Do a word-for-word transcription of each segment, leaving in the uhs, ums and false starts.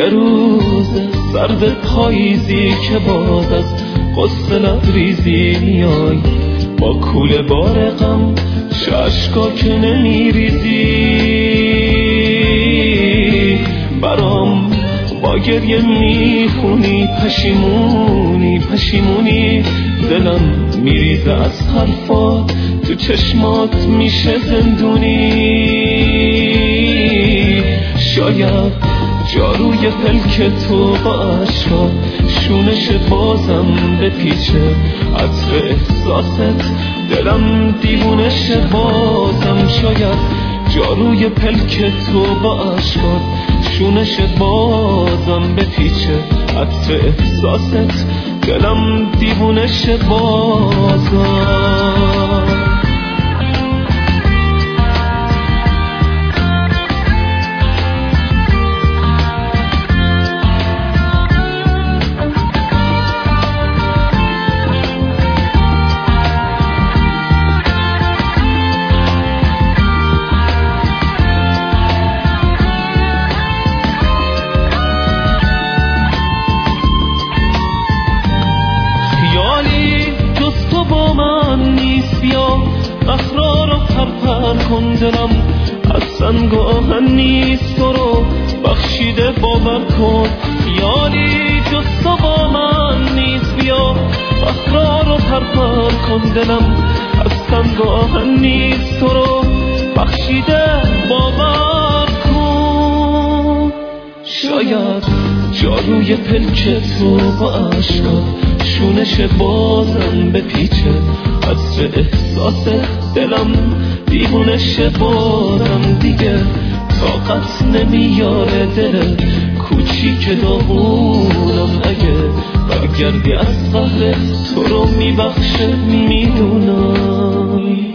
یه روز سرد پاییزی که باز از قصه لبریزی میای، با کوله بار غم چشکا که نمیریزی برام، با گریه میخونی پشیمونی پشیمونی، دلم میریزه از حرفات، تو چشمات میشه زندونی. شاید جاروی پلک تو با عشقا شونش بازم بپیچه، عطر احساست دلم دیوونش بازم. شاید جاروی پلک تو با عشقا شونش بازم بپیچه، عطر احساست دلم دیوونش بازم. کن دلم از سنگ و آهن نیست، تو رو بخشیده باور کن. خیالی جز تو با من نیست، بیا بخرار و پرپر کن دلم از سنگ و آهن نیست، تو رو بخشیده باور کن. شاید جاروی پلک تو با عشقات شونش بازم بپیچه، عطر احساس دلم دیوونش بازم. دیگه طاقت نمیاره دل کوچیک داغونم، اگه برگردی از قهر تو رو میبخشه میدونم.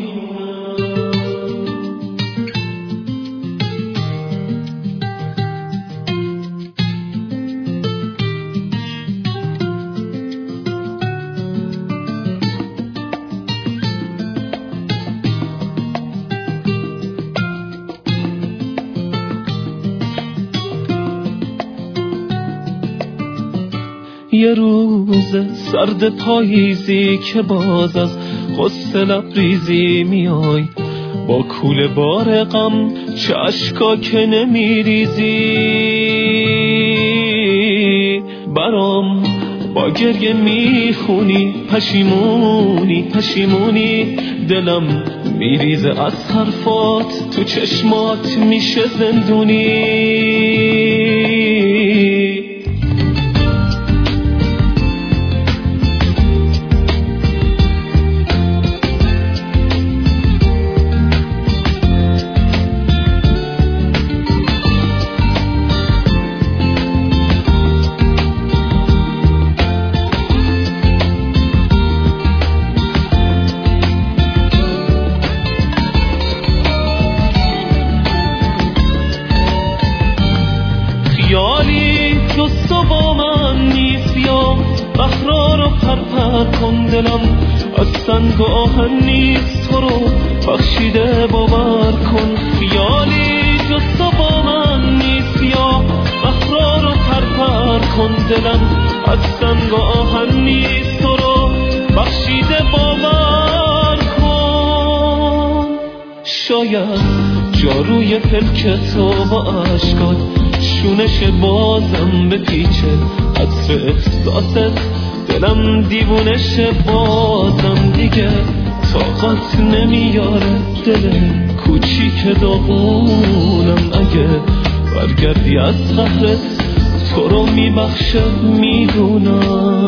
یه روز سرد پاییزی که باز از غصه لبریزی میای، با کوله بار غم چشکا که نمیریزی برام، با گریه میخونی پشیمونی پشیمونی، دلم میریزه از حرفات، تو چشمات میشه زندونی. خیالی جز تو با من نیست، بیا بخرار و پرپر کن دلم از سنگ و آهن نیست، تو رو بخشیده باور کن. خیالی جز تو با من نیست، بیا بخرار و پرپر کن دلم از سنگ و آهن نیست، تو رو بخشیده باور کن. شاید جاروی پلک تو با عشقات شونش بازم بپیچه، عطر احساست دلم دیوونش بازم. دیگه طاقت نمیاره دل کوچیک داغونم، اگه برگردی از قهرت تو رو میبخشه میدونم.